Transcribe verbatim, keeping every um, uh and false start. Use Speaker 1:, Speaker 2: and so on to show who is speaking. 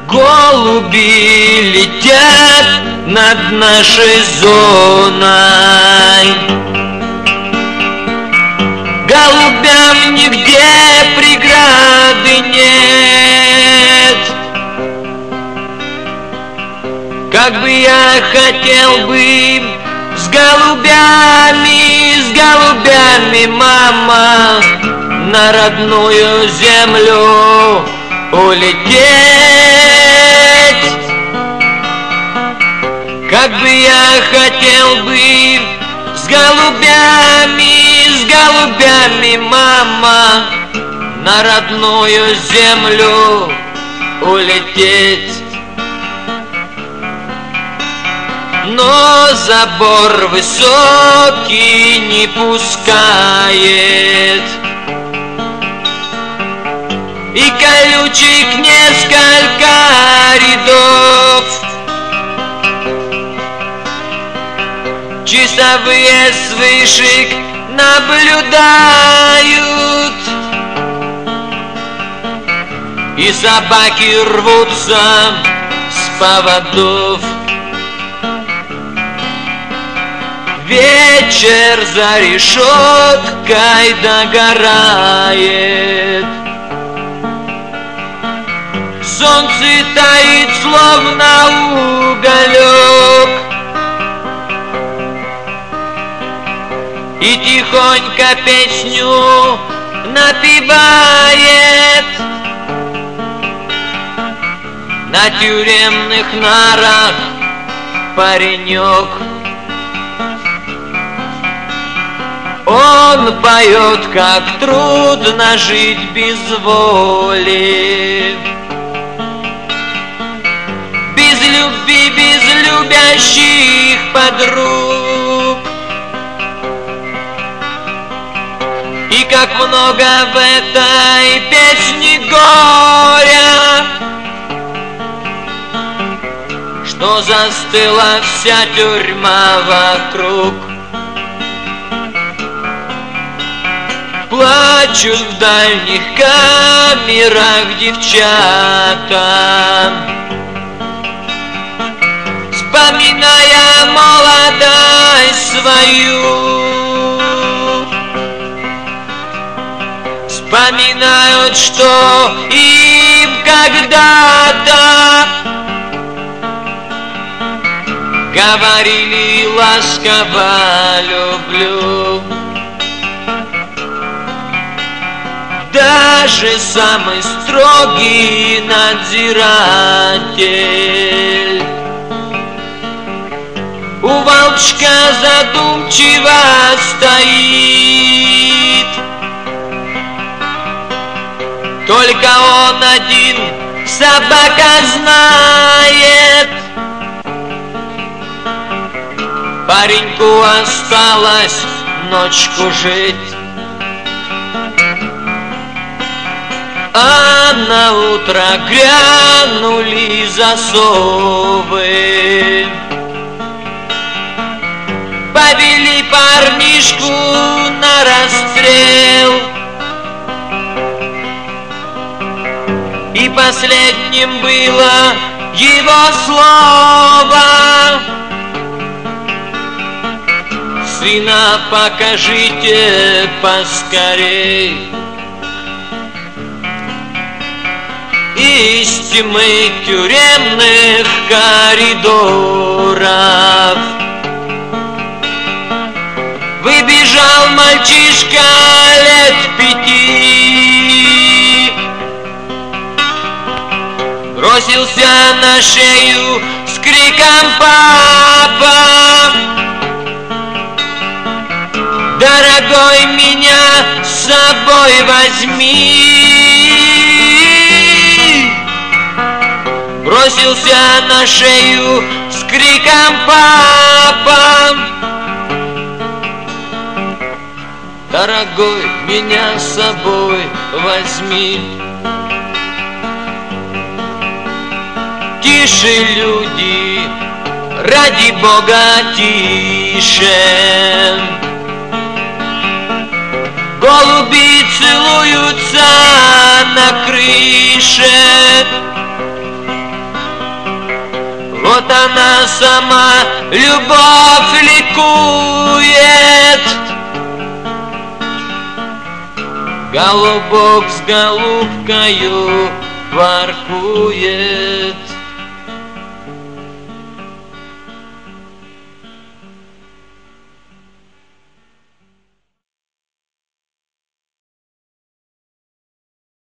Speaker 1: Голуби летят над нашей зоной. Голубям нигде преграды нет. Как бы я хотел бы с голубями, с голубями, мама, на родную землю улететь. Как бы я хотел бы с голубями, с голубями, мама, на родную землю улететь. Но забор высокий не пускает, и колючек несколько рядов. Часовые с вышек наблюдают, и собаки рвутся с поводов. Вечер за решеткой догорает, солнце таит, словно уголек, и тихонько песню напевает на тюремных нарах паренек. Он поет, как трудно жить без воли, без любви, без любящих подруг. И как много в этой песне горя, что застыла вся тюрьма вокруг. Плачут в дальних камерах девчата, вспоминая молодость свою. Вспоминают, что им когда-то говорили ласково «люблю». Даже самый строгий надзиратель у волчка задумчиво стоит. Только он один, собака, знает, пареньку осталось ночку жить. А на утро грянули засовы, повели парнишку на расстрел. И последним было его слово: сына покажите поскорей. Из тьмы тюремных коридоров выбежал мальчишка лет пяти, бросился на шею с криком «Папа! Дорогой, меня с собой возьми!» Бросился на шею с криком «Папа! Дорогой, меня с собой возьми!» Тише, люди, ради Бога, тише. Голуби целуются на крыше. Вот она сама, любовь ликует. Голубок с голубкою воркует.